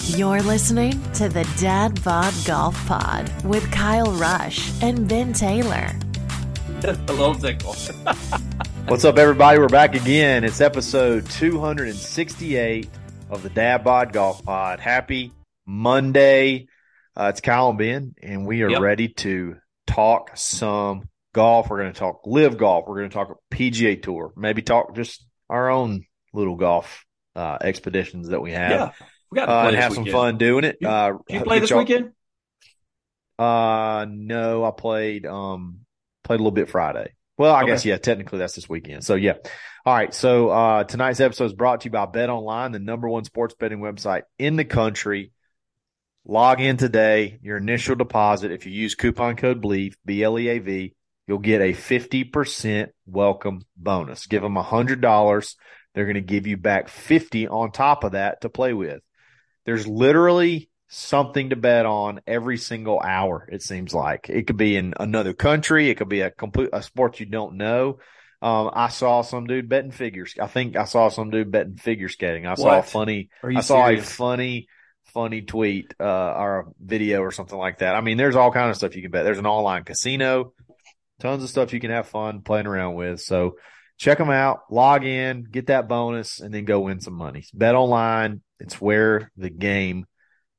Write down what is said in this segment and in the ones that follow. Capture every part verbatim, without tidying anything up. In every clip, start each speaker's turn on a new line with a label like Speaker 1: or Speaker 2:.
Speaker 1: You're listening to the Dad Bod Golf Pod with Kyle Rush and Ben Taylor.
Speaker 2: Hello, Tickle.
Speaker 3: What's up, everybody? We're back again. It's episode two hundred sixty-eight of the Dad Bod Golf Pod. Happy Monday. Uh, it's Kyle and Ben, and we are
Speaker 2: Yep.
Speaker 3: ready to talk some golf. We're going to talk live golf. We're going to talk P G A Tour. Maybe talk just our own little golf uh, expeditions that we have.
Speaker 2: Yeah, we got to
Speaker 3: Uh,
Speaker 2: play
Speaker 3: and
Speaker 2: this
Speaker 3: have some
Speaker 2: weekend.
Speaker 3: fun doing it.
Speaker 2: You-
Speaker 3: Uh,
Speaker 2: Did you play
Speaker 3: get
Speaker 2: this
Speaker 3: y'all-
Speaker 2: weekend?
Speaker 3: Uh, no, I played, um, played a little bit Friday. Well, I
Speaker 2: Okay.
Speaker 3: guess, yeah, technically that's this weekend. So, yeah. All right. So, uh, tonight's episode is brought to you by Bet Online, the number one sports betting website in the country. Log in today. Your initial deposit, if you use coupon code BLEAV, B L E A V, you'll get a fifty percent welcome bonus. Give them one hundred dollars. They're going to give you back fifty on top of that to play with. There's literally something to bet on every single hour, it seems like. It could be in another country. It could be a complete a sport you don't know. Um, I saw some dude betting figures. I think I saw some dude betting figure skating. I saw a
Speaker 2: What?
Speaker 3: funny
Speaker 2: Are you
Speaker 3: I saw
Speaker 2: serious?
Speaker 3: a funny funny tweet uh, or a video or something like that. I mean, there's all kinds of stuff you can bet. There's an online casino, tons of stuff you can have fun playing around with. So check them out, log in, get that bonus, and then go win some money. Bet Online, it's where the game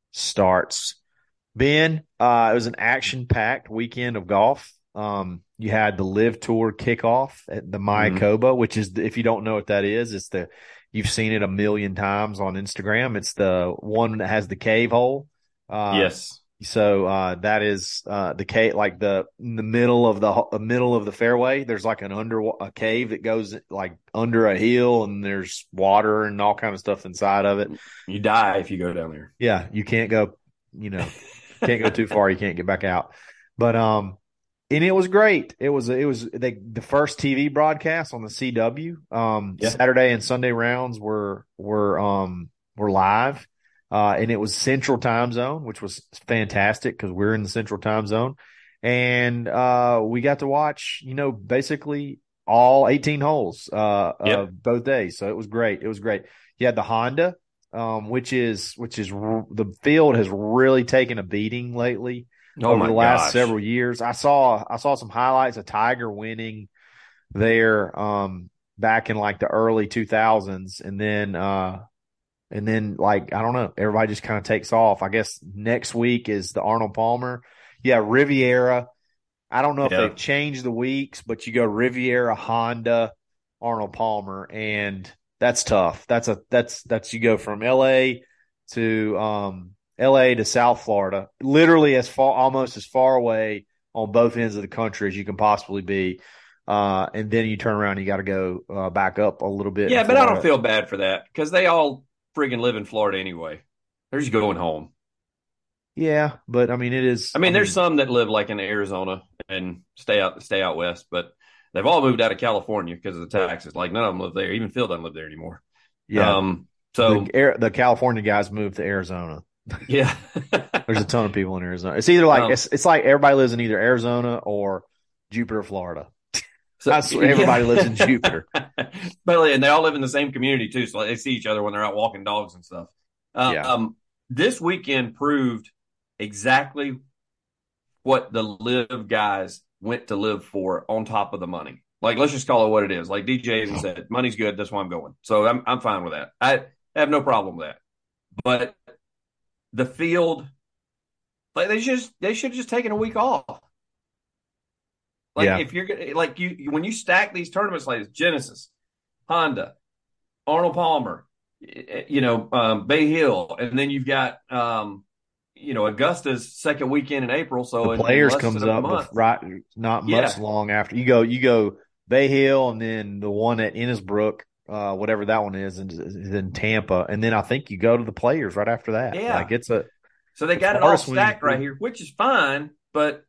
Speaker 3: starts. Ben, uh, it was an action-packed weekend of golf. Um, you had the Live Tour kickoff at the Mayakoba, which is, the, if you don't know what that is, it's the you've seen it a million times on Instagram. It's the one that has the cave hole. Uh,
Speaker 2: Yes.
Speaker 3: So uh, that is uh, the cave, like the in the middle of the the middle of the fairway. There's like an under a cave that goes like under a hill, and there's water and all kind of stuff inside of it.
Speaker 2: You die if you go down there.
Speaker 3: Yeah, you can't go, you know, can't go too far. You can't get back out. But um, and it was great. It was it was they, the first T V broadcast on the C W. Um,
Speaker 2: Yeah.
Speaker 3: Saturday and Sunday rounds were were um were live. Uh, and it was Central Time Zone, which was fantastic because we're in the Central Time Zone. And uh, we got to watch, you know, basically all eighteen holes uh,
Speaker 2: Yep.
Speaker 3: of both days. So it was great. It was great. You had the Honda, um, which is which is r- the field has really taken a beating lately
Speaker 2: Oh
Speaker 3: over
Speaker 2: my
Speaker 3: the last
Speaker 2: gosh.
Speaker 3: several years. I saw I saw some highlights of Tiger winning there um, back in like the early two thousands, and then uh, and then, like, I don't know, everybody just kind of takes off. I guess next week is the Arnold Palmer. Yeah, Riviera. I don't know if
Speaker 2: Yeah.
Speaker 3: they've changed the weeks, but you go Riviera, Honda, Arnold Palmer, and that's tough. That's a that's that's you go from L A to um L A to South Florida, literally as far almost as far away on both ends of the country as you can possibly be. Uh, and then you turn around and you got to go uh, back up a little bit.
Speaker 2: Yeah,
Speaker 3: in
Speaker 2: but I don't
Speaker 3: Florida.
Speaker 2: feel bad for that because they all friggin' live in Florida anyway. They're just going home.
Speaker 3: Yeah, but I mean, it is.
Speaker 2: I mean, there's some that live like in Arizona and stay out stay out west, but they've all moved out of California because of the taxes. Like none of them live there. Even Phil doesn't live there anymore.
Speaker 3: Yeah.
Speaker 2: Um. So
Speaker 3: the, Air- the California guys moved to Arizona.
Speaker 2: yeah.
Speaker 3: There's a ton of people in Arizona. It's either like
Speaker 2: Um,
Speaker 3: it's it's like everybody lives in either Arizona or Jupiter, Florida.
Speaker 2: So,
Speaker 3: That's where everybody
Speaker 2: yeah.
Speaker 3: lives in Jupiter.
Speaker 2: But and they all live in the same community too, so they see each other when they're out walking dogs and stuff. Uh,
Speaker 3: Yeah.
Speaker 2: Um, this weekend proved exactly what the live guys went to live for on top of the money. Like, let's just call it what it is. Like D J even said, money's good. That's why I'm going. So I'm I'm fine with that. I have no problem with that. But the field, like they just they should have just taken a week off. Like
Speaker 3: Yeah.
Speaker 2: if you're gonna like you you- when you stack these tournaments like this, Genesis, Honda, Arnold Palmer, y- you know, um, Bay Hill, and then you've got um, you know, Augusta's second weekend in April. So
Speaker 3: The
Speaker 2: in, in
Speaker 3: players
Speaker 2: less
Speaker 3: comes
Speaker 2: than a
Speaker 3: up
Speaker 2: month.
Speaker 3: bef- right, not much
Speaker 2: Yeah.
Speaker 3: long after you go. You go Bay Hill, and then the one at Innisbrook, uh, whatever that one is, and is in Tampa, and then I think you go to the players right after that.
Speaker 2: Yeah.
Speaker 3: Like it's a
Speaker 2: So they
Speaker 3: The
Speaker 2: got it all
Speaker 3: farthest one you
Speaker 2: stacked right
Speaker 3: can-
Speaker 2: here, which is fine. But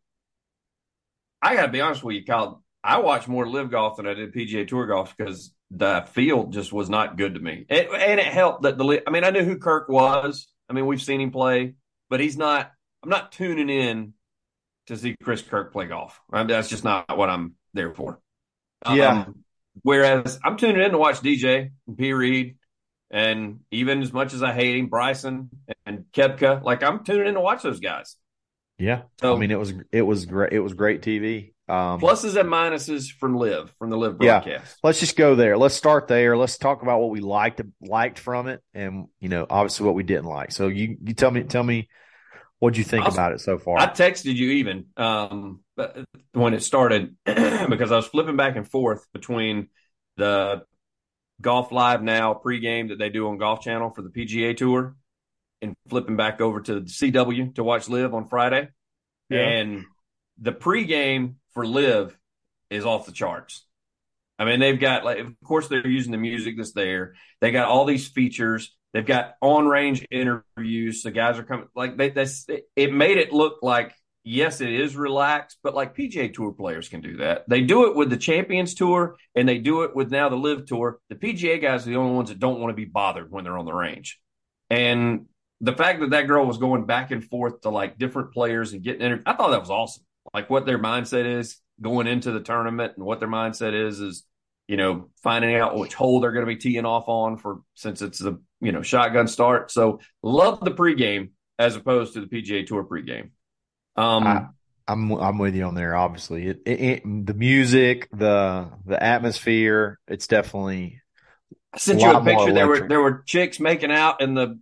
Speaker 2: I got to be honest with you, Kyle. I watched more live golf than I did P G A Tour golf because the field just was not good to me. It, and it helped that the li- I mean, I knew who Kirk was. I mean, we've seen him play, but he's not. I'm not tuning in to see Chris Kirk play golf. I mean, that's just not what I'm there for.
Speaker 3: Yeah.
Speaker 2: Um, whereas I'm tuning in to watch D J and P. Reed, and even as much as I hate him, Bryson and Koepka. Like, I'm tuning in to watch those guys.
Speaker 3: Yeah.
Speaker 2: So,
Speaker 3: I mean, it was it was great. It was great T V. Um,
Speaker 2: pluses and minuses from Live, from the Live
Speaker 3: yeah.
Speaker 2: broadcast.
Speaker 3: Let's just go there. Let's start there. Let's talk about what we liked liked from it, and you know, obviously what we didn't like. So you you tell me tell me what'd you think
Speaker 2: I'll,
Speaker 3: about it so far?
Speaker 2: I texted you even um, when it started because I was flipping back and forth between the Golf Live Now pregame that they do on Golf Channel for the P G A Tour and flipping back over to the C W to watch Live on Friday. Yeah. And the pregame for Live is off the charts. I mean, they've got, like, of course, they're using the music that's there. They got all these features. They've got on-range interviews. The guys are coming. Like, they, that's, it made it look like, yes, it is relaxed, but like P G A Tour players can do that. They do it with the Champions Tour, and they do it with now the Live Tour. The P G A guys are the only ones that don't want to be bothered when they're on the range. And the fact that that girl was going back and forth to like different players and getting interviewed, I thought that was awesome. Like what their mindset is going into the tournament and what their mindset is, is, you know, finding out which hole they're going to be teeing off on for, since it's a, you know, shotgun start. So love the pregame as opposed to the P G A Tour pregame. Um,
Speaker 3: I, I'm I'm with you on there. Obviously, it, it, it, the music, the the atmosphere, it's definitely.
Speaker 2: I sent you a picture. There were there were chicks making out in the.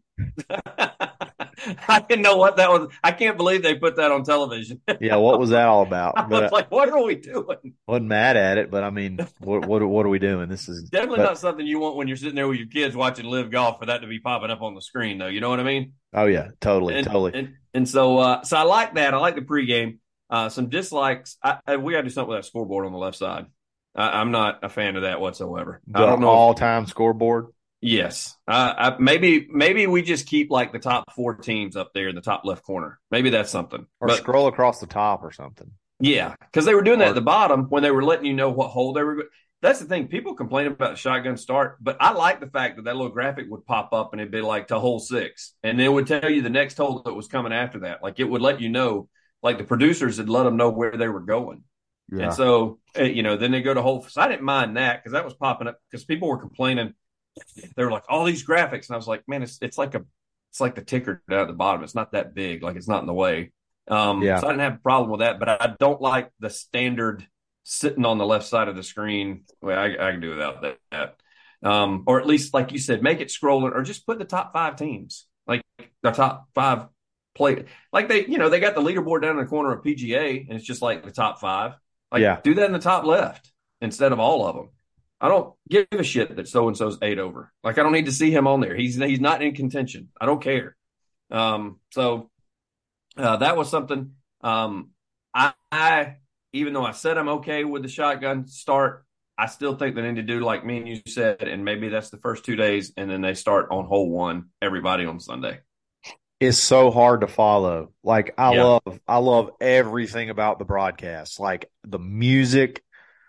Speaker 2: I didn't know what that was. I can't believe they put that on television.
Speaker 3: Yeah, what was that all about?
Speaker 2: I was but, like, what are we doing?
Speaker 3: Wasn't mad at it, but I mean, what what what are we doing? This is
Speaker 2: definitely
Speaker 3: but,
Speaker 2: not something you want when you're sitting there with your kids watching Live Golf for that to be popping up on the screen, though. You know what I mean?
Speaker 3: Oh yeah, totally,
Speaker 2: and,
Speaker 3: totally.
Speaker 2: And and so uh, so I like that. I like the pregame. Uh, some dislikes. I, I, we got to do something with that scoreboard on the left side. I, I'm not a fan of that whatsoever.
Speaker 3: The
Speaker 2: I don't know
Speaker 3: all-time if, scoreboard.
Speaker 2: Yes, uh, I, maybe maybe we just keep like the top four teams up there in the top left corner. Maybe that's something.
Speaker 3: Or
Speaker 2: but,
Speaker 3: scroll across the top or something.
Speaker 2: Yeah, because they were doing that at the bottom when they were letting you know what hole they were. That's the thing. People complain about the shotgun start, but I like the fact that that little graphic would pop up and it'd be like to hole six, and it would tell you the next hole that was coming after that. Like it would let you know. Like the producers had let them know where they were going. Yeah. And so, you know, then they go to hole. So I didn't mind that because that was popping up because people were complaining. They were like, all these graphics. And I was like, man, it's it's like a it's like the ticker down at the bottom. It's not that big. Like it's not in the way. Um, yeah. So I didn't have a problem with that, but I don't like the standard sitting on the left side of the screen. Well, I, I can do without that. Um, or at least, like you said, make it scrolling or just put the top five teams, like the top five play. Like they, you know, they got the leaderboard down in the corner of P G A and it's just like the top five. Like yeah. do that in the top left instead of all of them. I don't give a shit that so-and-so's eight over. Like, I don't need to see him on there. He's he's not in contention. I don't care. Um, so uh, that was something. Um, I, I, even though I said I'm okay with the shotgun start, I still think they need to do like me and you said, and maybe that's the first two days, and then they start on hole one, everybody on Sunday.
Speaker 3: It's so hard to follow. Like, I yeah. love I love everything about the broadcast. Like, the music,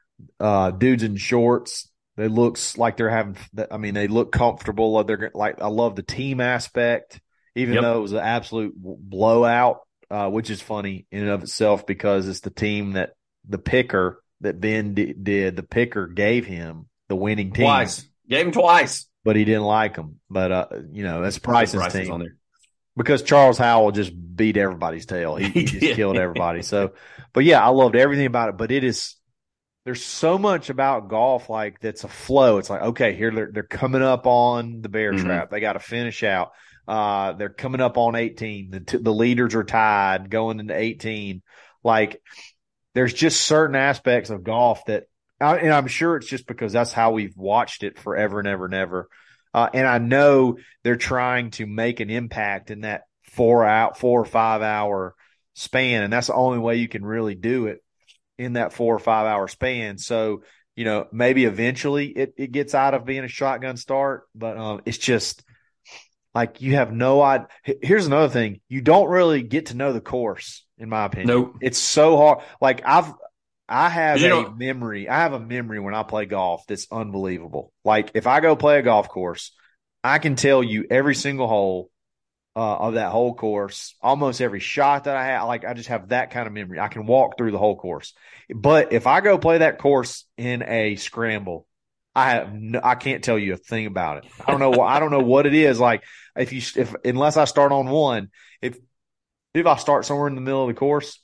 Speaker 3: uh dudes in shorts, they looks like they're having I mean they look comfortable. They're like, I love the team aspect, even yep. though it was an absolute blowout, uh which is funny in and of itself because it's the team that the picker that Ben d- did the picker gave him the winning team
Speaker 2: twice gave him twice
Speaker 3: but he didn't like them. But uh you know, that's Price's
Speaker 2: Price
Speaker 3: team
Speaker 2: on there.
Speaker 3: Because Charles Howell just beat everybody's tail. He, he just killed everybody. So but yeah, I loved everything about it. But it is There's so much about golf, like that's a flow. It's like, okay, here they're, they're coming up on the bear mm-hmm. trap. They got to finish out. Uh, they're coming up on eighteen. The, t- the leaders are tied going into eighteen. Like, there's just certain aspects of golf that, and I'm sure it's just because that's how we've watched it forever and ever and ever. Uh, and I know they're trying to make an impact in that four out, four or five hour span, and that's the only way you can really do it. In that four or five hour span. So, you know, maybe eventually it, it gets out of being a shotgun start, but um, it's just like you have no idea. Here's another thing. You don't really get to know the course, in my opinion.
Speaker 2: Nope.
Speaker 3: It's so hard. Like I've, I have
Speaker 2: you
Speaker 3: a
Speaker 2: know,
Speaker 3: memory. I have a memory when I play golf that's unbelievable. Like if I go play a golf course, I can tell you every single hole Uh, of that whole course, almost every shot that I have. Like I just have that kind of memory. I can walk through the whole course. But if I go play that course in a scramble, I have no, I can't tell you a thing about it. I don't know. I don't know what it is. Like if you if unless I start on one, if if I start somewhere in the middle of the course,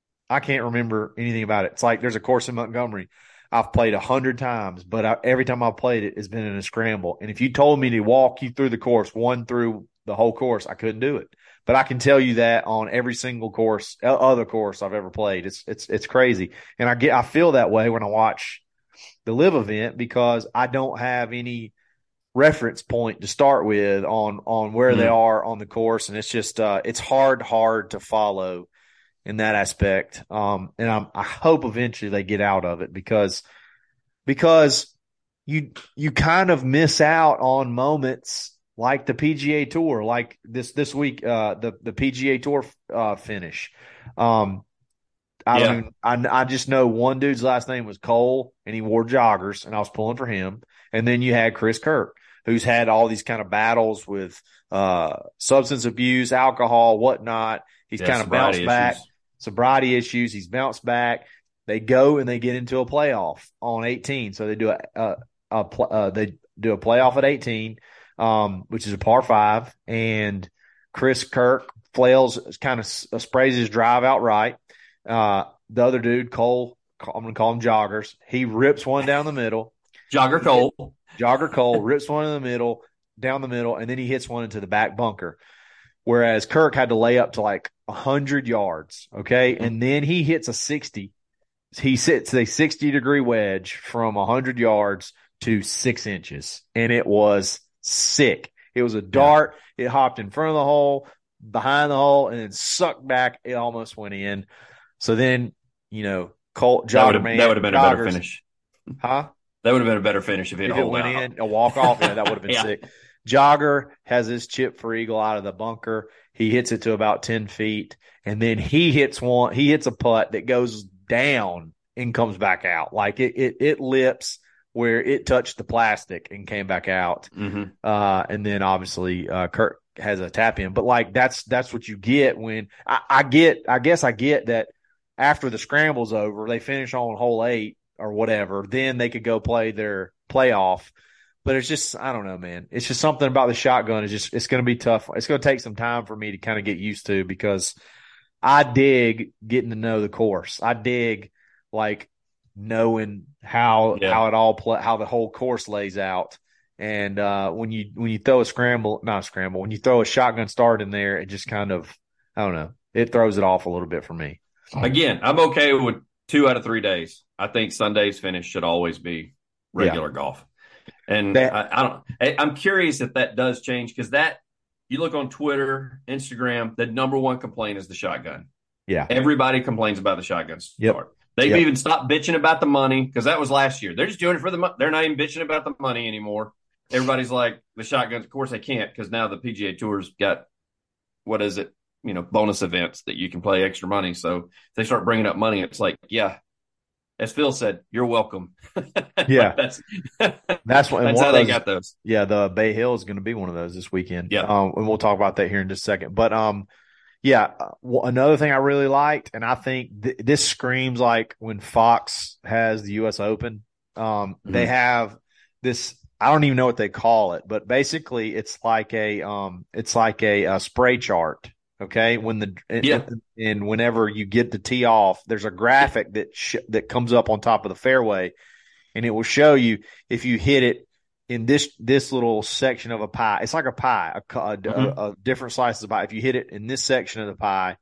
Speaker 3: I can't remember anything about it. It's like there's a course in Montgomery I've played a hundred times, but I, every time I've played it, it's been in a scramble. And if you told me to walk you through the course, one through the whole course, I couldn't do it. But I can tell you that on every single course, other course I've ever played, it's it's it's crazy. And I get I feel that way when I watch the live event because I don't have any reference point to start with on on where mm-hmm. they are on the course, and it's just uh, it's hard hard to follow in that aspect. Um, and I'm, I hope eventually they get out of it because because you you kind of miss out on moments like the P G A Tour, like this this week, uh, the the P G A Tour uh, finish. Um, I don't yeah. even, I, I just know one dude's last name was Cole, and he wore joggers, and I was pulling for him. And then you had Chris Kirk, who's had all these kind of battles with uh, substance abuse, alcohol, whatnot. He's yeah, kind of bounced issues. back, sobriety issues. He's bounced back. They go and they get into a playoff on eighteen. So they do a, a, a uh, they do a playoff at eighteen, um, which is a par five, and Chris Kirk flails, kind of sprays his drive outright. Uh, the other dude, Cole, I'm going to call him Joggers. He rips one down the middle.
Speaker 2: Jogger Cole.
Speaker 3: Jogger Cole rips one in the middle, down the middle, and then he hits one into the back bunker. Whereas Kirk had to lay up to like one hundred yards, okay? Mm-hmm. And then he hits a sixty. He sits a sixty-degree wedge from one hundred yards to six inches, and it was sick. It was a dart. Yeah. It hopped in front of the hole, behind the hole, and then sucked back. It almost went in. So then, you know, Colt, Jogger Man,
Speaker 2: that would have been joggers, a better finish.
Speaker 3: Huh?
Speaker 2: That would have been a better finish if it,
Speaker 3: if it went out. in, a walk off. Yeah, that would have been yeah. sick. Jogger has his chip for eagle out of the bunker. He hits it to about ten feet, and then he hits one. He hits a putt that goes down and comes back out. Like it, it, it lips where it touched the plastic and came back out.
Speaker 2: Mm-hmm.
Speaker 3: Uh, and then obviously uh, Kirk has a tap in, but like that's that's what you get when I, I get. I guess I get that. After the scramble's over, they finish on hole eight or whatever, then they could go play their playoff. But it's just, I don't know, man. It's just something about the shotgun. It's just, it's going to be tough. It's going to take some time for me to kind of get used to because I dig getting to know the course. I dig like knowing how, yeah. how it all play, how the whole course lays out. And uh, when you, when you throw a scramble, not a scramble, when you throw a shotgun start in there, it just kind of, I don't know, it throws it off a little bit for me.
Speaker 2: Again, I'm okay with two out of three days. I think Sunday's finish should always be regular yeah. golf. And that, I, I don't. I, I'm curious if that does change because that you look on Twitter, Instagram, the number one complaint is the shotgun.
Speaker 3: Yeah,
Speaker 2: everybody complains about the shotgun start.
Speaker 3: Yep.
Speaker 2: They've
Speaker 3: yep.
Speaker 2: even stopped bitching about the money because that was last year. They're just doing it for the money. They're not even bitching about the money anymore. Everybody's like the shotguns. Of course, they can't because now the P G A Tour's got what is it? You know, bonus events that you can play extra money. So if they start bringing up money, it's like, yeah, as Phil said, you're welcome.
Speaker 3: Yeah.
Speaker 2: that's
Speaker 3: that's, what,
Speaker 2: that's
Speaker 3: how
Speaker 2: they
Speaker 3: those,
Speaker 2: got those.
Speaker 3: Yeah. The Bay Hill is going to be one of those this weekend.
Speaker 2: Yeah.
Speaker 3: Um, and we'll talk about that here in just a second. But, um, yeah, uh, another thing I really liked, and I think th- this screams like when Fox has the U S Open, um, mm-hmm. they have this, I don't even know what they call it, but basically it's like a, um, it's like a, a spray chart. Okay. When the,
Speaker 2: yeah.
Speaker 3: and, and whenever you get the tee off, there's a graphic that, sh- that comes up on top of the fairway and it will show you if you hit it in this, this little section of a pie. It's like a pie, a, a, mm-hmm. a, a different slices of pie. If you hit it in this section of the pie,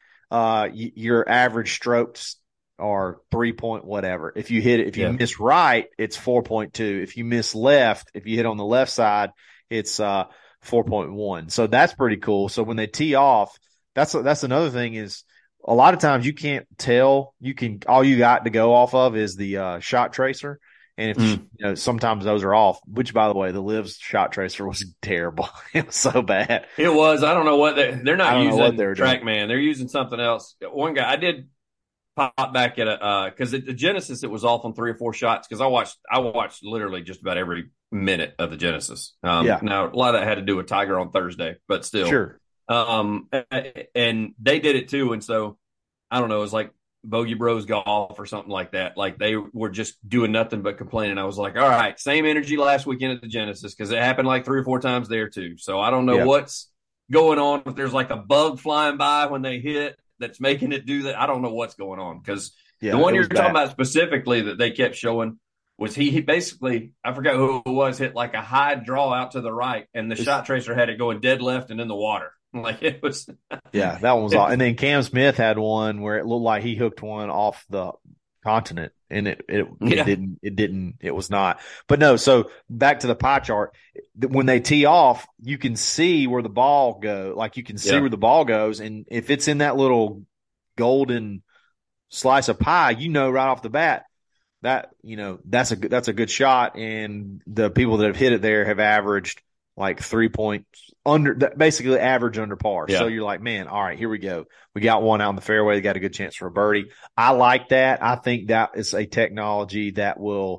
Speaker 3: uh, y- your average strokes are three point whatever. If you hit it, if you yeah. miss right, it's four point two. If you miss left, if you hit on the left side, it's, uh, four point one. So that's pretty cool. So when they tee off, that's that's another thing is a lot of times you can't tell. You can all you got to go off of is the uh, shot tracer, and if mm. you know sometimes those are off. Which, by the way, the Liv's shot tracer was terrible. It was so bad.
Speaker 2: It was. I don't know what they, they're not using.
Speaker 3: They're
Speaker 2: TrackMan. They're using something else. One guy I did pop back at a because uh, at the Genesis it was off on three or four shots because I watched I watched literally just about every minute of the Genesis. Um,
Speaker 3: yeah.
Speaker 2: Now a lot of that had to do with Tiger on Thursday, but still,
Speaker 3: sure.
Speaker 2: Um, and they did it too, and so I don't know. It was like Bogey Bros Golf or something like that. Like they were just doing nothing but complaining. I was like, all right, same energy last weekend at the Genesis because it happened like three or four times there too. So I don't know
Speaker 3: Yeah.
Speaker 2: what's going on. If there's like a bug flying by when they hit that's making it do that, I don't know what's going on because
Speaker 3: Yeah,
Speaker 2: the one
Speaker 3: it
Speaker 2: you're
Speaker 3: was
Speaker 2: talking
Speaker 3: bad.
Speaker 2: about specifically that they kept showing was he, he basically, I forgot who it was, hit like a high draw out to the right, and the
Speaker 3: It's-
Speaker 2: shot tracer had it going dead left and in the water. Like it was.
Speaker 3: Yeah, that one was all. And then Cam Smith had one where it looked like he hooked one off the continent, and it it, it
Speaker 2: Yeah.
Speaker 3: didn't it didn't it was not. But no, so back to the pie chart. When they tee off, you can see where the ball go. Like you can see
Speaker 2: Yeah.
Speaker 3: where the ball goes, and if it's in that little golden slice of pie, you know right off the bat that you know that's a good that's a good shot. And the people that have hit it there have averaged like three points under, basically average under par.
Speaker 2: Yeah.
Speaker 3: So you're like, man, all right, here we go. We got one out in the fairway. They got a good chance for a birdie. I like that. I think that is a technology that will,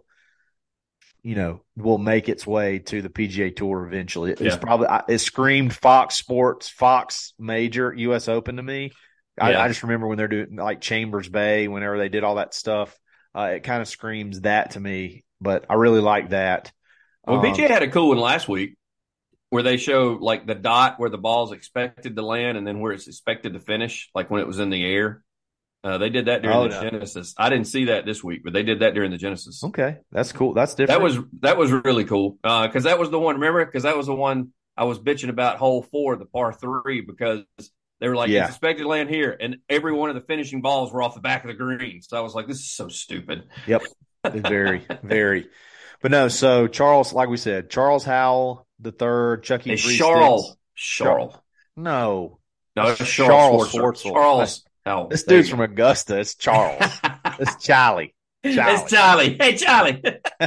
Speaker 3: you know, will make its way to the P G A Tour eventually. It's
Speaker 2: Yeah.
Speaker 3: probably, it screamed Fox Sports, Fox Major, U S Open to me. I,
Speaker 2: Yeah.
Speaker 3: I just remember when they're doing like Chambers Bay, whenever they did all that stuff, uh, it kind of screams that to me, but I really like that.
Speaker 2: Well,
Speaker 3: Um,
Speaker 2: P G A had a cool one last week where they show like the dot where the ball's expected to land and then where it's expected to finish, like when it was in the air. Uh, they did that during
Speaker 3: Oh,
Speaker 2: the
Speaker 3: no.
Speaker 2: Genesis. I didn't see that this week, but they did that during the Genesis.
Speaker 3: Okay, that's cool. That's different.
Speaker 2: That was that was really cool because that was the one. Remember, because that was the one I was bitching about hole four, the par three, because they were like
Speaker 3: Yeah.
Speaker 2: it's expected to land here, and every one of the finishing balls were off the back of the green. So I was like, this is so stupid.
Speaker 3: Yep. Very, very. But no, so Charles, like we said, Charles Howell the third, Chucky
Speaker 2: It's
Speaker 3: Three
Speaker 2: Charles,
Speaker 3: Sticks.
Speaker 2: Charles.
Speaker 3: No,
Speaker 2: No,
Speaker 3: That's
Speaker 2: it's
Speaker 3: Charles
Speaker 2: Charles Schwartzel.
Speaker 3: Schwartzel.
Speaker 2: Charles. Howell.
Speaker 3: this
Speaker 2: There
Speaker 3: dude's
Speaker 2: you
Speaker 3: from Augusta. It's Charles.
Speaker 2: go.
Speaker 3: It's Charlie.
Speaker 2: It's Charlie. Hey, Charlie.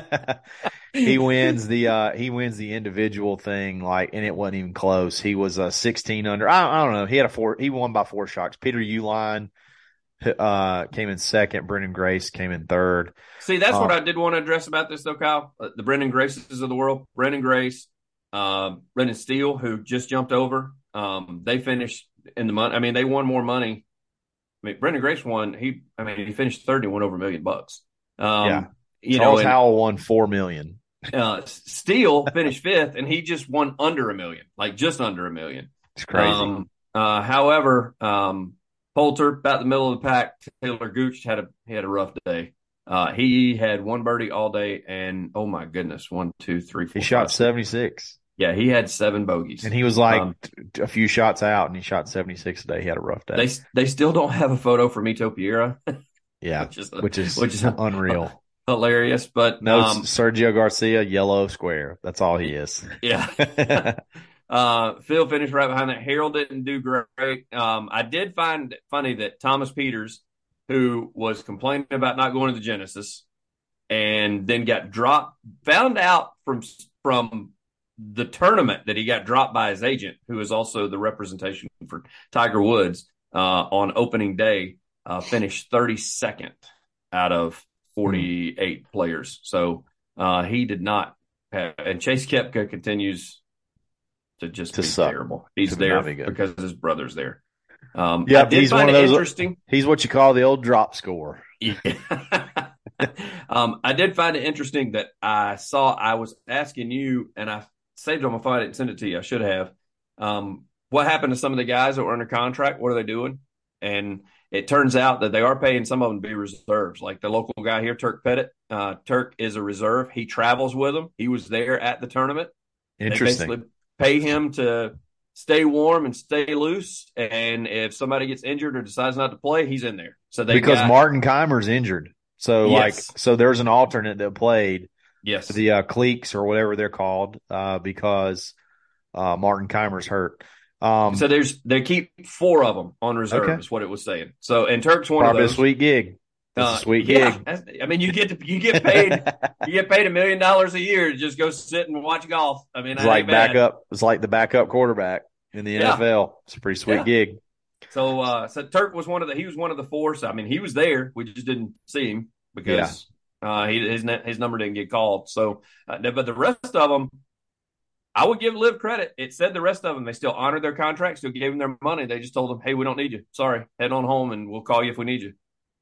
Speaker 3: he wins the uh he wins the individual thing, like, and it wasn't even close. He was uh sixteen under. I, I don't know. He had a four. He won by four shots. Peter Uline uh came in second. Brendan Grace came in third.
Speaker 2: See, that's what
Speaker 3: Uh,
Speaker 2: I did want to address about this, though, Kyle. Uh, the Brendan Graces of the world, Brendan Grace, uh, Brendan Steele, who just jumped over. Um, they finished in the money. I mean, they won more money. I mean, Brendan Grace won. He, I mean, he finished third and won over a million bucks. Um,
Speaker 3: Yeah.
Speaker 2: you
Speaker 3: Charles
Speaker 2: know, and,
Speaker 3: Howell won four million.
Speaker 2: uh, Steele finished fifth, and he just won under a million, like just under a million.
Speaker 3: It's crazy.
Speaker 2: Um, uh, however, um, Poulter about the middle of the pack. Taylor Gooch had a he had a rough day. Uh, he had one birdie all day, and oh my goodness, one, two, three, four.
Speaker 3: he shot
Speaker 2: five,
Speaker 3: seventy-six,
Speaker 2: Yeah, he had seven bogeys,
Speaker 3: and he was like
Speaker 2: Um,
Speaker 3: t- a few shots out, and he shot seventy-six today. He had a rough day.
Speaker 2: they they still don't have a photo from Ito Piera,
Speaker 3: yeah,
Speaker 2: which is
Speaker 3: which is
Speaker 2: which is
Speaker 3: unreal.
Speaker 2: hilarious. But
Speaker 3: No,
Speaker 2: um,
Speaker 3: Sergio Garcia, yellow square. That's all he is.
Speaker 2: yeah. Uh, Phil finished right behind that. Harold didn't do great. Um, I did find it funny that Thomas Peters, who was complaining about not going to the Genesis, and then got dropped, found out from from the tournament that he got dropped by his agent, who is also the representation for Tiger Woods uh, on opening day, uh, finished thirty-second out of forty-eight mm. players. So uh, he did not have, and Chase Koepka continues to just
Speaker 3: to
Speaker 2: be
Speaker 3: suck.
Speaker 2: terrible. He's
Speaker 3: to
Speaker 2: there
Speaker 3: be
Speaker 2: because his brother's there. Um,
Speaker 3: yeah,
Speaker 2: I did
Speaker 3: he's
Speaker 2: find
Speaker 3: one of
Speaker 2: it
Speaker 3: those.
Speaker 2: Interesting.
Speaker 3: He's what you call the old drop score.
Speaker 2: Yeah. um, I did find it interesting that I saw. I was asking you, and I saved it on my phone. I didn't send it to you. I should have. Um, what happened to some of the guys that were under contract? What are they doing? And it turns out that they are paying some of them to be reserves. Like the local guy here, Turk Pettit. Uh, Turk is a reserve. He travels with them. He was there at the tournament.
Speaker 3: Interesting.
Speaker 2: They basically pay him to stay warm and stay loose. And if somebody gets injured or decides not to play, he's in there. So they
Speaker 3: because
Speaker 2: got,
Speaker 3: Martin Keimer's injured. So
Speaker 2: Yes.
Speaker 3: like, so there's an alternate that played
Speaker 2: yes,
Speaker 3: the uh, Cleeks or whatever they're called uh, because uh, Martin Keimer's hurt. Um,
Speaker 2: so there's they keep four of them on reserve
Speaker 3: Okay.
Speaker 2: is what it was saying. So and Turk's one
Speaker 3: probably
Speaker 2: of
Speaker 3: a
Speaker 2: those.
Speaker 3: sweet gig. That's
Speaker 2: Uh,
Speaker 3: a sweet
Speaker 2: yeah,
Speaker 3: gig.
Speaker 2: that's- I mean, you get to, you get paid you get paid a million dollars a year to just go sit and watch golf. I mean,
Speaker 3: It's
Speaker 2: that
Speaker 3: like
Speaker 2: ain't bad.
Speaker 3: backup. It's like the backup quarterback in the
Speaker 2: Yeah.
Speaker 3: N F L. It's a pretty sweet
Speaker 2: Yeah.
Speaker 3: gig.
Speaker 2: So, uh, so Turk was one of the he was one of the four. So I mean, he was there. We just didn't see him because uh, he, his his number didn't get called. So, uh, but the rest of them, I would give Liv credit. It said the rest of them they still honored their contracts, still gave them their money. They just told them, "Hey, we don't need you. Sorry, head on home, and we'll call you if we need you."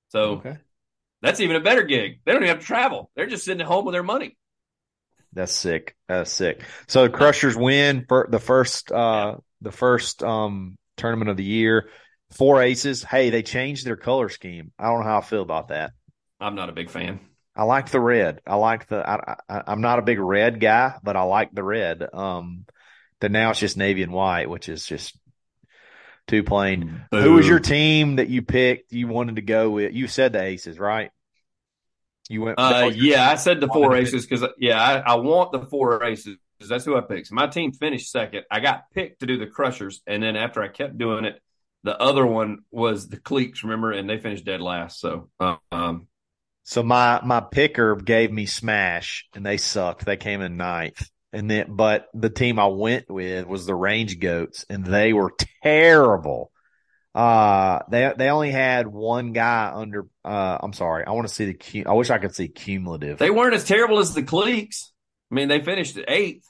Speaker 2: So
Speaker 3: Okay.
Speaker 2: that's even a better gig. They don't even have to travel. They're just sitting at home with their money.
Speaker 3: That's sick. That's sick. So the Crushers win for the first uh the first um tournament of the year. Four aces. Hey, they changed their color scheme. I don't know how I feel about that.
Speaker 2: I'm not a big fan.
Speaker 3: I like the red. I like the. I, I, I'm not a big red guy, but I like the red. Um, then now it's just navy and white, which is just too plain.
Speaker 2: Boo.
Speaker 3: Who was your team that you picked? You wanted to go with? You said the aces, right? You went.
Speaker 2: Uh, yeah, I said the four
Speaker 3: wanted to
Speaker 2: aces because yeah, I, I want the four aces. That's who I picked. So my team finished second. I got picked to do the Crushers, and then after I kept doing it, the other one was the Cleeks. Remember, and they finished dead last. So, um,
Speaker 3: So my my picker gave me smash, and they sucked. They came in ninth, and then but the team I went with was the Range Goats, and they were terrible. Uh, they they only had one guy under. Uh, I'm sorry, I want to see the. Cu- I wish I could see cumulative.
Speaker 2: they weren't as terrible as the Cleeks. I mean, they finished at eighth.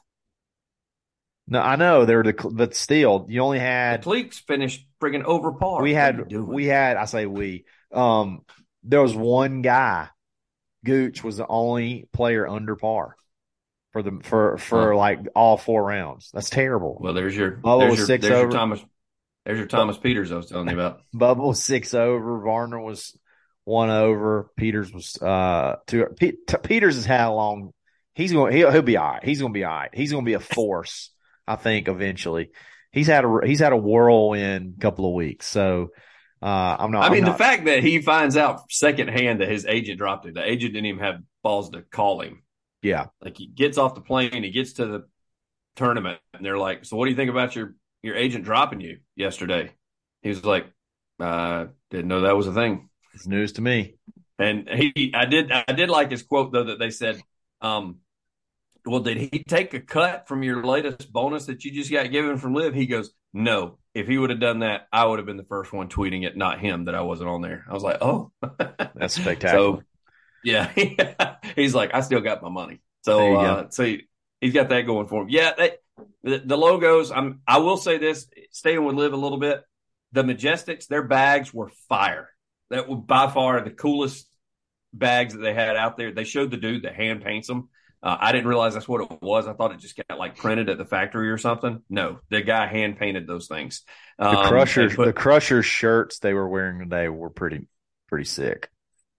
Speaker 3: No, I know they're the, but still, you only
Speaker 2: The
Speaker 3: had.
Speaker 2: Cleeks finished friggin' over par.
Speaker 3: We
Speaker 2: What are you
Speaker 3: had
Speaker 2: doing?
Speaker 3: we had. I say we. Um, there was one guy. Gooch was the only player under par for the for for
Speaker 2: Huh.
Speaker 3: like all four rounds. That's terrible.
Speaker 2: Well, there's your
Speaker 3: Bubba
Speaker 2: there's
Speaker 3: was
Speaker 2: your
Speaker 3: six
Speaker 2: there's your
Speaker 3: over.
Speaker 2: Thomas there's your Thomas Peters I was telling you about.
Speaker 3: Bubba was six over. Varner was one over. Peters was uh two. P- Peters has had a long. He's going. He'll, he'll be all right. He's going to be all right. He's going to be a force. I think eventually. He's had a he's had a whirlwind couple of weeks. So uh, I'm not.
Speaker 2: I mean,
Speaker 3: I'm
Speaker 2: the
Speaker 3: not,
Speaker 2: fact that he finds out secondhand that his agent dropped it. The agent didn't even have balls to call him.
Speaker 3: Yeah.
Speaker 2: Like he gets off the plane, he gets to the tournament, and they're like, "So what do you think about your your agent dropping you yesterday?" He was like, "Uh, didn't know that was a thing."
Speaker 3: It's news to me.
Speaker 2: And he, I did, I did like his quote though that they said, um, "Well, did he take a cut from your latest bonus that you just got given from Liv?" He goes, "No. If he would have done that, I would have been the first one tweeting it, not him. That I wasn't on there." I was like, "Oh,
Speaker 3: That's spectacular."
Speaker 2: So, yeah, he's like, "I still got my money."
Speaker 3: There
Speaker 2: So,
Speaker 3: you
Speaker 2: uh, so he, he's got that going for him. Yeah, they, the, the logos. I'm. I will say this, staying with Liv a little bit. The Majestics, their bags were fire. That was by far the coolest bags that they had out there. They showed the dude that hand paints them. Uh, I didn't realize that's what it was. I thought it just got like printed at the factory or something. No, the guy hand painted those things.
Speaker 3: The
Speaker 2: Um,
Speaker 3: Crushers,
Speaker 2: and put-
Speaker 3: the Crushers shirts they were wearing today were pretty, pretty sick.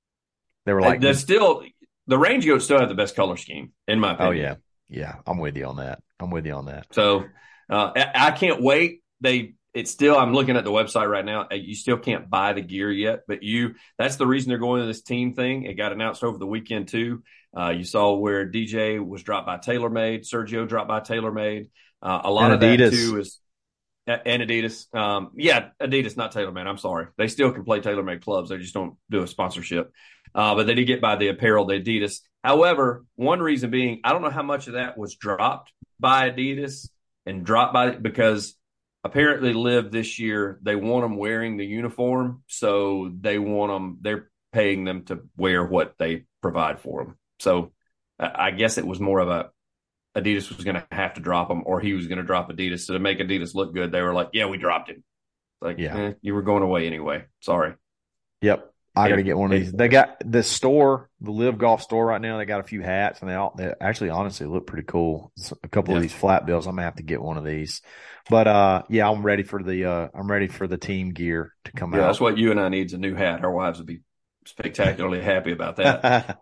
Speaker 3: They were like,
Speaker 2: they're still the Range Goats still have the best color scheme in my
Speaker 3: oh
Speaker 2: opinion.
Speaker 3: yeah, yeah. I'm with you on that. I'm with you on that.
Speaker 2: So uh, I, I can't wait. They it's still. I'm looking at the website right now. You still can't buy the gear yet, but you. That's the reason they're going to this team thing. It got announced over the weekend too. Uh, you saw where D J was dropped by TaylorMade, Sergio dropped by TaylorMade. Uh, a lot
Speaker 3: And
Speaker 2: of that
Speaker 3: Adidas.
Speaker 2: too is and Adidas. Um, yeah, Adidas, not TaylorMade. I'm sorry. They still can play TaylorMade clubs. They just don't do a sponsorship. Uh, but they did get by the apparel, the Adidas. However, one reason being, I don't know how much of that was dropped by Adidas and dropped by because apparently Liv this year, they want them wearing the uniform. So they want them, they're paying them to wear what they provide for them. So I guess it was more of a Adidas was going to have to drop him or he was going to drop Adidas. So to make Adidas look good, they were like, yeah, we dropped him. Like,
Speaker 3: Yeah.
Speaker 2: eh, you were going away anyway. Sorry.
Speaker 3: Yep. I got to
Speaker 2: It-
Speaker 3: get one of
Speaker 2: it-
Speaker 3: these. They got the store, the Live Golf store right now. They got a few hats and they all, they actually honestly look pretty cool. A couple
Speaker 2: Yeah.
Speaker 3: of these flat bills. I'm gonna have to get one of these, but, uh, yeah, I'm ready for the, uh, I'm ready for the team gear to come
Speaker 2: Yeah,
Speaker 3: out.
Speaker 2: that's what you and I need is a new hat. Our wives would be spectacularly happy about that.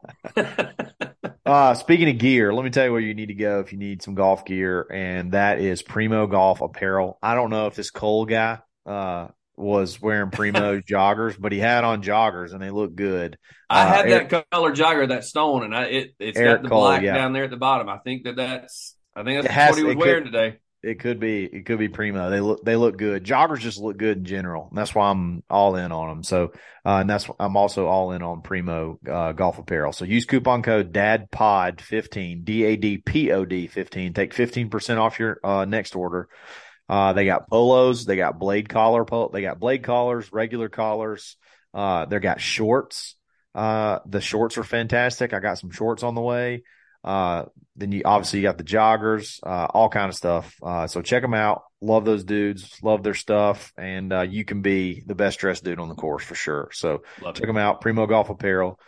Speaker 3: Uh, speaking of gear, let me tell you where you need to go if you need some golf gear, and that is Primo Golf Apparel. I don't know if this Cole guy uh was wearing Primo joggers, but he had on joggers and they look good.
Speaker 2: I
Speaker 3: Uh,
Speaker 2: have
Speaker 3: Eric-
Speaker 2: that color jogger, that stone, and I it it's
Speaker 3: Eric
Speaker 2: got the
Speaker 3: Cole,
Speaker 2: black
Speaker 3: yeah.
Speaker 2: down there at the bottom. I think that that's I think
Speaker 3: It
Speaker 2: that's
Speaker 3: has-
Speaker 2: what he was
Speaker 3: it
Speaker 2: wearing
Speaker 3: could-
Speaker 2: today.
Speaker 3: It could be, it could be Primo. They look, they look good. Joggers just look good in general. And that's why I'm all in on them. So, uh, and that's, I'm also all in on Primo, uh, golf apparel. So use coupon code D A D P O D fifteen, D A D P O D fifteen. Take fifteen percent off your, uh, next order. Uh, they got polos. They got blade collar, pol- they got blade collars, regular collars. Uh, they got shorts. Uh, the shorts are fantastic. I got some shorts on the way. Uh, then you obviously you got the joggers, uh, all kind of stuff. Uh, so check them out. Love those dudes. Love their stuff. And, uh, you can be the best dressed dude on the course for sure. So
Speaker 2: Love
Speaker 3: check
Speaker 2: it.
Speaker 3: them out. Primo Golf Apparel.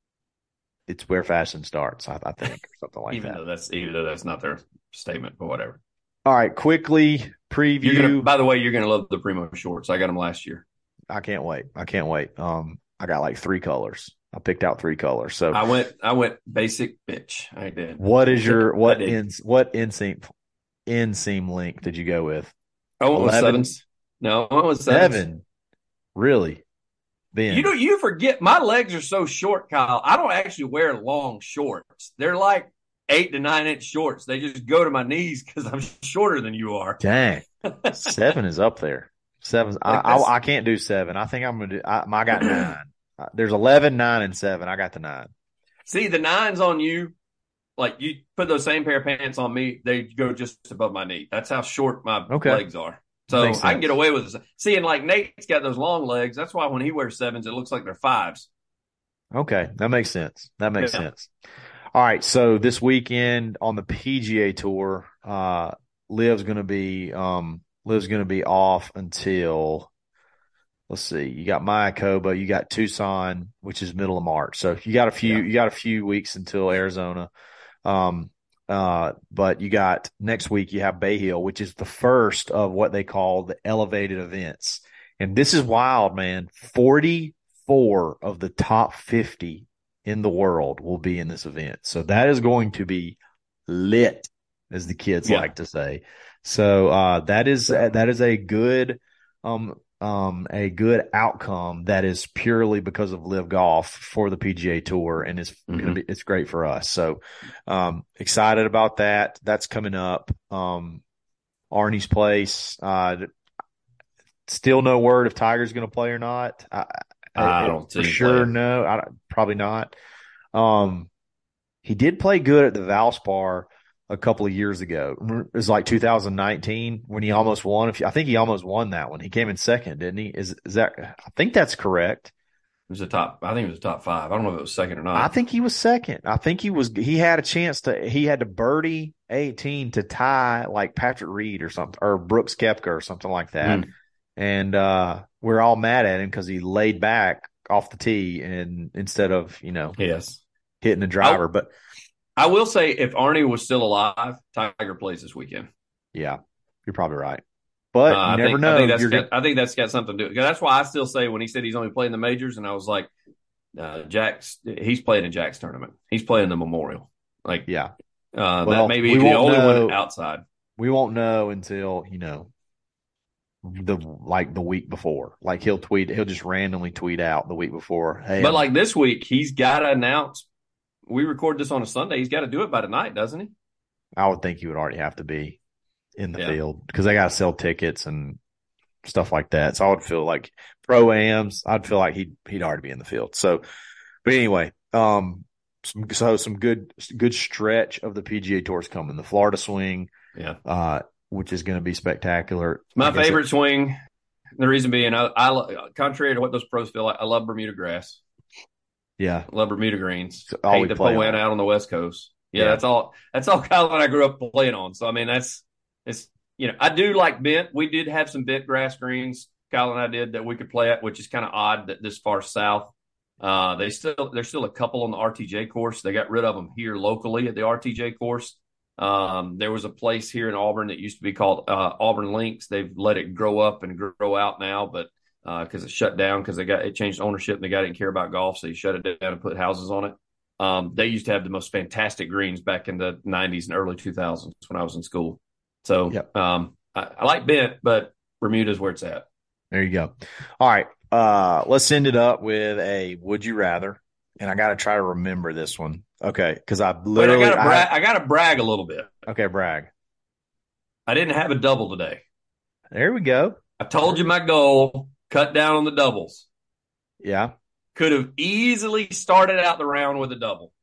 Speaker 3: It's where fashion starts, I, I think, or something like
Speaker 2: even
Speaker 3: that.
Speaker 2: though that's even though that's not their statement, but whatever.
Speaker 3: All right. Quickly preview.
Speaker 2: You're gonna, by the way, you're gonna love the Primo shorts. I got them last year.
Speaker 3: I can't wait. I can't wait. Um, I got like three colors. I picked out three colors. So
Speaker 2: I went, I went basic bitch. I did.
Speaker 3: what is your, what
Speaker 2: did.
Speaker 3: in, what inseam, inseam link did you go with?
Speaker 2: I went with
Speaker 3: eleven?
Speaker 2: sevens. No, I went with sevens.
Speaker 3: Seven. Really? Ben.
Speaker 2: You know, you forget my legs are so short, Kyle. I don't actually wear long shorts. They're like eight to nine inch shorts. They just go to my knees because I'm shorter than you are.
Speaker 3: Dang. Seven is up there. Seven. I,
Speaker 2: Like
Speaker 3: I,
Speaker 2: that's-
Speaker 3: I can't do seven. I think I'm going to do, I, I got nine. Uh, There's eleven, nine, and seven. I got the nine.
Speaker 2: See, the nines on you, like you put those same pair of pants on me, they go just above my knee. That's how short my
Speaker 3: Okay.
Speaker 2: legs are. So
Speaker 3: Makes
Speaker 2: I can
Speaker 3: sense.
Speaker 2: get away with it. See, and like Nate's got those long legs. That's why when he wears sevens, it looks like they're fives.
Speaker 3: Okay. That makes sense. That makes
Speaker 2: Yeah.
Speaker 3: sense. All right. So this weekend on the P G A Tour, uh, Liv's going to be, um, Liv's going to be off until, let's see, you got Mayakoba, you got Tucson, which is middle of March. So you got a few,
Speaker 2: Yeah.
Speaker 3: you got a few weeks until Arizona. Um, uh, but you got next week, you have Bay Hill, which is the first of what they call the elevated events. And this is wild, man. forty-four of the top fifty in the world will be in this event. So that is going to be lit, as the kids
Speaker 2: Yeah.
Speaker 3: like to say. So, uh, that is, that is a good, um, um, a good outcome that is purely because of Live Golf for the P G A Tour, and it's
Speaker 2: Mhm.
Speaker 3: gonna be, it's great for us. So, um, excited about that. That's coming up. Um, Arnie's Place. Uh, still no word if Tiger's going to play or not. I,
Speaker 2: I don't
Speaker 3: for
Speaker 2: see him
Speaker 3: sure.
Speaker 2: playing.
Speaker 3: No, I, probably not. Um, he did play good at the Valspar a couple of years ago. It was like two thousand nineteen when he almost won. If I think he almost won that one. He came in second, didn't he? Is is that? I think that's correct.
Speaker 2: It was a top. I think it was a top five. I don't know if it was second or not.
Speaker 3: I think he was second. I think he was. He had a chance to. He had to birdie eighteen to tie like Patrick Reed or something, or Brooks Koepka or something like that.
Speaker 2: Mm.
Speaker 3: And uh, we're all mad at him because he laid back off the tee and instead of you know
Speaker 2: Yes.
Speaker 3: hitting the driver. But
Speaker 2: I will say, if Arnie was still alive, Tiger plays this weekend.
Speaker 3: yeah, you're probably right. But
Speaker 2: Uh,
Speaker 3: you
Speaker 2: I
Speaker 3: never
Speaker 2: think,
Speaker 3: know.
Speaker 2: I think that's
Speaker 3: You're
Speaker 2: got, I think that's got something to do. Because that's why I still say when he said he's only playing the majors, and I was like, uh, Jack's he's playing in Jack's tournament. He's playing the Memorial. Like,
Speaker 3: yeah,
Speaker 2: uh,
Speaker 3: Well,
Speaker 2: that may be
Speaker 3: we
Speaker 2: the
Speaker 3: won't
Speaker 2: only
Speaker 3: know.
Speaker 2: one outside.
Speaker 3: we won't know until you know the like the week before. Like he'll tweet, he'll just randomly tweet out the week before. Hey,
Speaker 2: But
Speaker 3: I'm-
Speaker 2: like this week, he's got to announce. We record this on a Sunday. He's got to do it by tonight, doesn't he?
Speaker 3: I would think he would already have to be in the
Speaker 2: Yeah.
Speaker 3: field because they got to sell tickets and stuff like that. So I would feel like pro-ams, I'd feel like he'd, he'd already be in the field. So, but anyway, um, some, so some good, good stretch of the P G A Tour is coming. The Florida Swing,
Speaker 2: Yeah.
Speaker 3: uh, which is going to be spectacular.
Speaker 2: My
Speaker 3: I guess
Speaker 2: favorite swing. The reason being, I, I lo- contrary to what those pros feel like, I love Bermuda grass.
Speaker 3: It, yeah.
Speaker 2: I love Bermuda greens.
Speaker 3: It's all we
Speaker 2: Hate the
Speaker 3: play
Speaker 2: Poa
Speaker 3: on.
Speaker 2: annua out on the West Coast. Yeah,
Speaker 3: Yeah.
Speaker 2: that's all. That's all Kyle and I grew up playing on. So I mean, that's it's you know I do like bent. We did have some bent grass greens. Kyle and I did that we could play at, which is kind of odd that this far south. Uh, they still there's still a couple on the R T J course. They got rid of them here locally at the R T J course. Um, there was a place here in Auburn that used to be called uh, Auburn Links. They've let it grow up and grow out now, but because uh, it shut down because they got it changed ownership and the guy didn't care about golf, so he shut it down and put houses on it. Um, they used to have the most fantastic greens back in the nineties and early two thousands when I was in school. So
Speaker 3: Yep.
Speaker 2: um, I, I like bent, but Bermuda's where it's at.
Speaker 3: There you go. All right. Uh, let's end it up with a would you rather. And I got to try to remember this one. Okay. Cause I
Speaker 2: But I
Speaker 3: literally,
Speaker 2: got to
Speaker 3: I-
Speaker 2: brag. I got to brag a little bit.
Speaker 3: okay, brag.
Speaker 2: I didn't have a double today.
Speaker 3: There we go.
Speaker 2: I told you my goal: cut down on the doubles.
Speaker 3: Yeah.
Speaker 2: Could have easily started out the round with a double.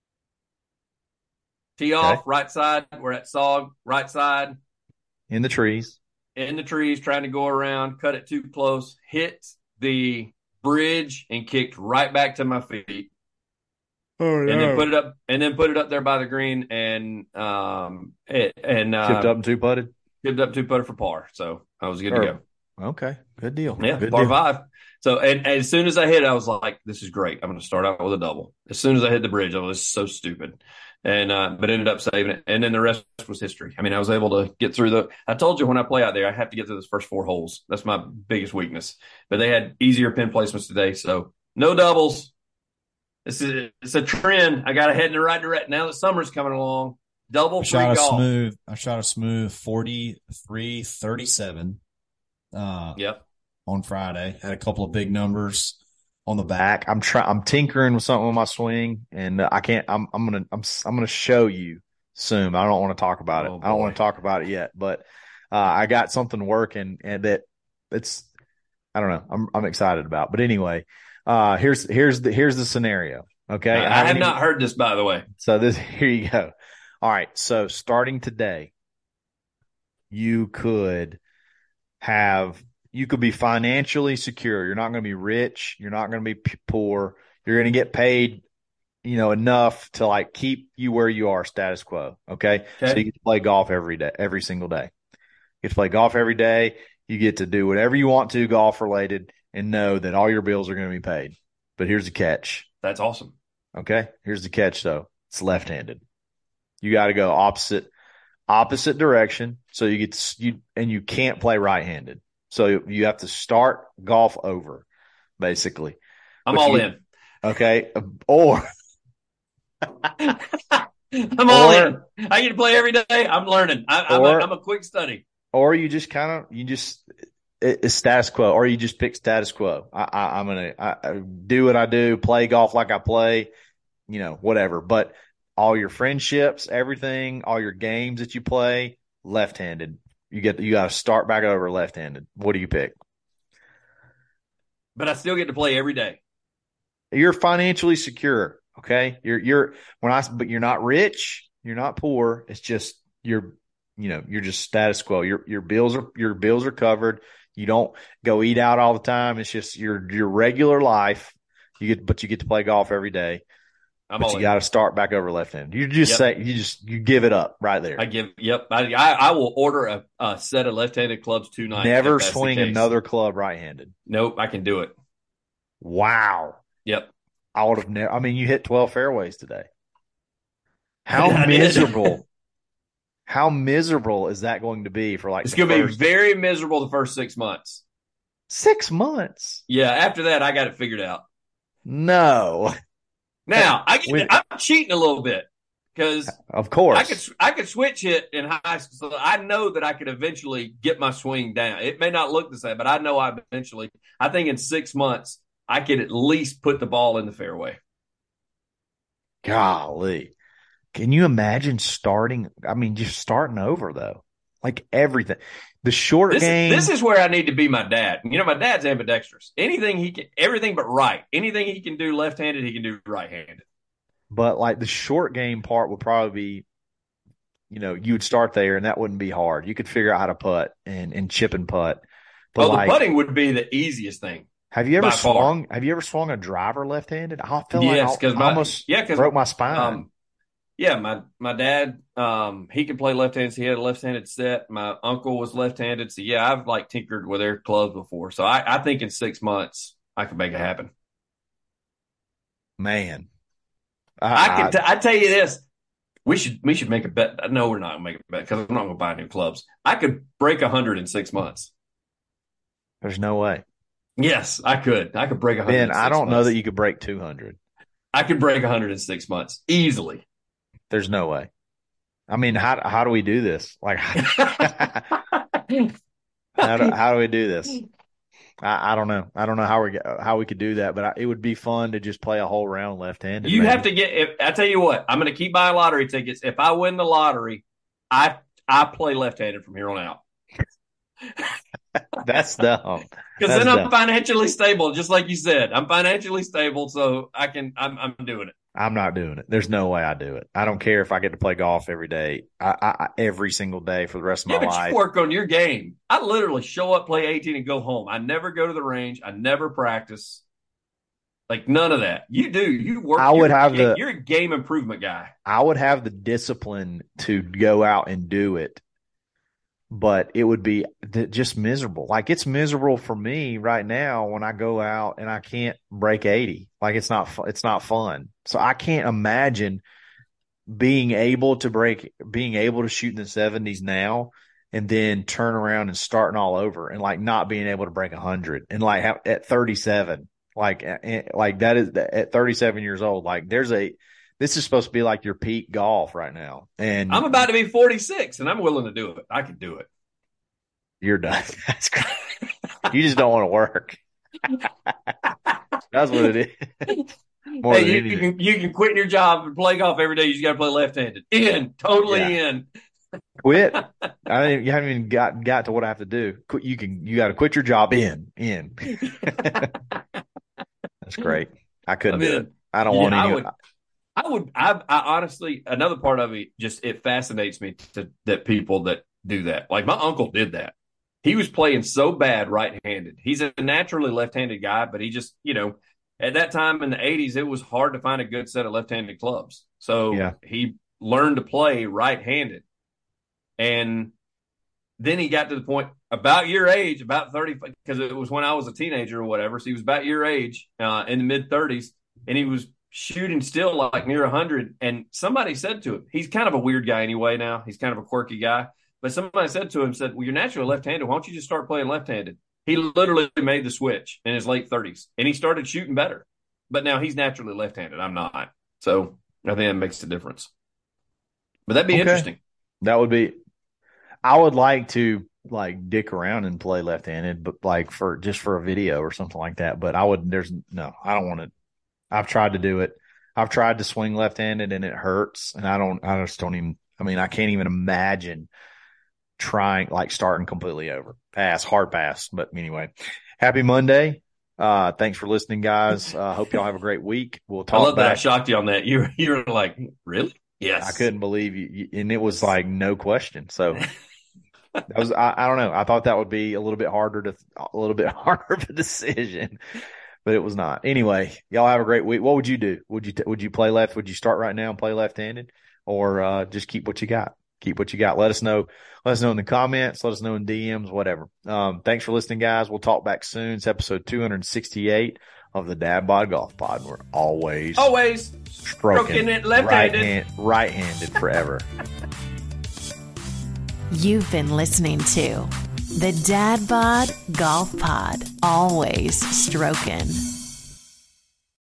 Speaker 2: Tee off,
Speaker 3: Okay.
Speaker 2: right side. We're at Sog, right side.
Speaker 3: In the trees.
Speaker 2: In the trees, trying to go around, cut it too close, hit the bridge and kicked right back to my feet.
Speaker 3: Oh,
Speaker 2: and then put it up and then put it up there by the green and um it, and uh,
Speaker 3: chipped up and two putted.
Speaker 2: Chipped up two putter for par. So I was good or, to go.
Speaker 3: Okay, good deal.
Speaker 2: Yeah,
Speaker 3: good
Speaker 2: par
Speaker 3: deal.
Speaker 2: five. So and, and as soon as I hit, I was like, "This is great. I'm going to start out with a double." As soon as I hit the bridge, I was so stupid, and uh, but ended up saving it. And then the rest was history. I mean, I was able to get through the. I told you when I play out there, I have to get through those first four holes. That's my biggest weakness. But they had easier pin placements today, so no doubles. This is it's a trend. I got to head in the right direction now that summer's coming along. Double
Speaker 4: I
Speaker 2: free
Speaker 4: shot a
Speaker 2: golf.
Speaker 4: smooth. I shot a smooth forty-three thirty-seven. Uh,
Speaker 2: yep.
Speaker 4: On Friday, had a couple of big numbers on the back.
Speaker 3: I'm trying. I'm tinkering with something with my swing, and uh, I can't. I'm. I'm gonna. I'm. I'm gonna show you soon. I don't want to talk about
Speaker 2: Oh,
Speaker 3: it. I don't want to talk about it yet, but uh, I got something working, and that it's. I don't know. I'm. I'm excited about. But anyway, uh, here's here's the here's the scenario. Okay,
Speaker 2: I, I have
Speaker 3: even,
Speaker 2: not heard this, by the way.
Speaker 3: So this here you go. All right. So starting today, you could have. You could be financially secure. You're not going to be rich. You're not going to be p- poor. You're going to get paid, you know, enough to like keep you where you are, status quo. Okay?
Speaker 2: Okay.
Speaker 3: So you get to play golf every day, every single day. You get to play golf every day. You get to do whatever you want to golf related and know that all your bills are going to be paid. But here's the catch.
Speaker 2: That's awesome.
Speaker 3: Okay? Here's the catch though. It's left-handed. You got to go opposite, opposite direction. So you get, to, you, and you can't play right-handed. So you have to start golf over, basically.
Speaker 2: I'm
Speaker 3: but
Speaker 2: all
Speaker 3: you,
Speaker 2: in.
Speaker 3: Okay. Or
Speaker 2: I'm all or, in. I get to play every day. I'm learning. I, I'm,
Speaker 3: or,
Speaker 2: a, I'm a quick study.
Speaker 3: Or you just kind of, you just, it, it's status quo, or you just pick status quo. I, I, I'm going to do what I do, play golf like I play, you know, whatever. But all your friendships, everything, all your games that you play, left-handed. You get you got to start back over left-handed. What do you pick?
Speaker 2: But I still get to play every day.
Speaker 3: You're financially secure, okay? You're you're when I but you're not rich, you're not poor. It's just you're you know you're just status quo. Your your bills are your bills are covered. You don't go eat out all the time. It's just your your regular life. You get but you get to play golf every day.
Speaker 2: I'm
Speaker 3: but you got to start back over left-handed. You just yep. say you just you give it up right there.
Speaker 2: I give yep. I I, I will order a, a set of left-handed clubs tonight.
Speaker 3: Never swing another club right-handed.
Speaker 2: Nope, I can do it.
Speaker 3: Wow.
Speaker 2: Yep.
Speaker 3: I would have never. I mean, you hit twelve fairways today. How yeah, miserable? How miserable is that going to be for like?
Speaker 2: It's going to be very miserable the first six months.
Speaker 3: Six months.
Speaker 2: Yeah. After that, I got it figured out.
Speaker 3: No.
Speaker 2: Now I get, I'm cheating a little bit because
Speaker 3: of course
Speaker 2: I could I could switch it in high school. So I know that I could eventually get my swing down. It may not look the same, but I know I eventually. I think in six months I could at least put the ball in the fairway.
Speaker 3: Golly, can you imagine starting? I mean, just starting over though, like everything. The short
Speaker 2: this,
Speaker 3: game.
Speaker 2: This is where I need to be my dad. You know, my dad's ambidextrous. Anything he can, everything but right. Anything he can do left-handed, he can do right-handed.
Speaker 3: But like the short game part would probably be, you know, you would start there and that wouldn't be hard. You could figure out how to putt and, and chip and putt.
Speaker 2: But oh, like, the putting would be the easiest thing.
Speaker 3: Have you ever swung? Far. Have you ever swung a driver left-handed? I feel
Speaker 2: yes,
Speaker 3: like I,
Speaker 2: my,
Speaker 3: I almost
Speaker 2: yeah,
Speaker 3: broke my spine.
Speaker 2: Um, Yeah, my my dad, um, he could play left-handed. So he had a left-handed set. My uncle was left-handed. So yeah, I've like tinkered with their clubs before. So I, I think in six months I can make it happen.
Speaker 3: Man,
Speaker 2: I, I can. T- I tell you this, we should we should make a bet. No, we're not gonna make a bet because I'm not gonna buy new clubs. I could break a hundred in six months.
Speaker 3: There's no way.
Speaker 2: Yes, I could. I could break a hundred.
Speaker 3: Ben, I don't months. know that you could break two hundred.
Speaker 2: I could break a hundred in six months easily.
Speaker 3: There's no way. I mean, how how do we do this? Like, how do how do we do this? I, I don't know. I don't know how we how we could do that, but I, it would be fun to just play a whole round left-handed.
Speaker 2: You
Speaker 3: maybe.
Speaker 2: have to get. If, I tell you what, I'm going to keep buying lottery tickets. If I win the lottery, I I play left-handed from here on out.
Speaker 3: That's dumb.
Speaker 2: Because then I'm dumb. financially stable, just like you said. I'm financially stable, so I can. I'm I'm doing it.
Speaker 3: I'm not doing it. There's no way I do it. I don't care if I get to play golf every day, I, I, every single day for the rest of
Speaker 2: yeah,
Speaker 3: my
Speaker 2: but
Speaker 3: life.
Speaker 2: You work on your game. I literally show up, play eighteen, and go home. I never go to the range. I never practice. Like none of that. You do. You work.
Speaker 3: I would
Speaker 2: you're,
Speaker 3: have the.
Speaker 2: You're a game improvement guy.
Speaker 3: I would have the discipline to go out and do it, but it would be just miserable. Like it's miserable for me right now when I go out and I can't break eighty. Like it's not. It's not fun. So I can't imagine being able to break, being able to shoot in the seventies now, and then turn around and starting all over, and like not being able to break a hundred, and like at thirty-seven. Like, like that is at thirty-seven years old. Like, there's a this is supposed to be like your peak golf right now. And
Speaker 2: I'm about to be forty-six, and I'm willing to do it. I could do it.
Speaker 3: You're done. That's great. You just don't want to work. That's what it is. More
Speaker 2: Hey, you, you can you can quit your job and play golf every day. You just got to play left-handed. In, totally
Speaker 3: yeah.
Speaker 2: in.
Speaker 3: Quit. I didn't, you haven't even got got to what I have to do. Quit. You can. You got to quit your job. In. In. That's great. I couldn't I mean, do it. I don't yeah, want any.
Speaker 2: I would. I would. I, I honestly, another part of it just it fascinates me to that people that do that. Like my uncle did that. He was playing so bad right-handed. He's a naturally left-handed guy, but he just, you know, at that time in the eighties, it was hard to find a good set of left-handed clubs. So
Speaker 3: yeah.
Speaker 2: he learned to play right-handed. And then he got to the point about your age, about thirty, because it was when I was a teenager or whatever. So he was about your age uh, in the mid-thirties, and he was shooting still like near one hundred. And somebody said to him, he's kind of a weird guy anyway now. He's kind of a quirky guy. But somebody said to him, said, well, you're naturally left-handed. Why don't you just start playing left-handed? He literally made the switch in his late thirties, and he started shooting better. But now he's naturally left-handed. I'm not. So I think that makes a difference. But that'd be okay. Interesting.
Speaker 3: That would be – I would like to, like, dick around and play left-handed, but, like, for just for a video or something like that. But I would – there's – no, I don't want to – I've tried to do it. I've tried to swing left-handed, and it hurts. And I don't – I just don't even – I mean, I can't even imagine – trying like starting completely over. Pass, hard pass. But anyway, happy Monday. Uh, thanks for listening, guys. Uh, hope y'all have a great week. We'll talk.
Speaker 2: I love
Speaker 3: back.
Speaker 2: that I shocked you on that. You you were like, really? Yes.
Speaker 3: I couldn't believe you, and it was like no question. So that was I, I don't know. I thought that would be a little bit harder to a little bit harder of a decision, but it was not. Anyway, y'all have a great week. What would you do? Would you would you play left? Would you start right now and play left-handed, or uh, just keep what you got? Keep what you got. Let us know. Let us know in the comments. Let us know in D Ms, whatever. Um, thanks for listening, guys. We'll talk back soon. It's episode two sixty-eight of the Dad Bod Golf Pod. We're always,
Speaker 2: always
Speaker 3: stroking
Speaker 2: it left-handed.
Speaker 3: Right-hand, right-handed forever.
Speaker 1: You've been listening to the Dad Bod Golf Pod. Always stroking.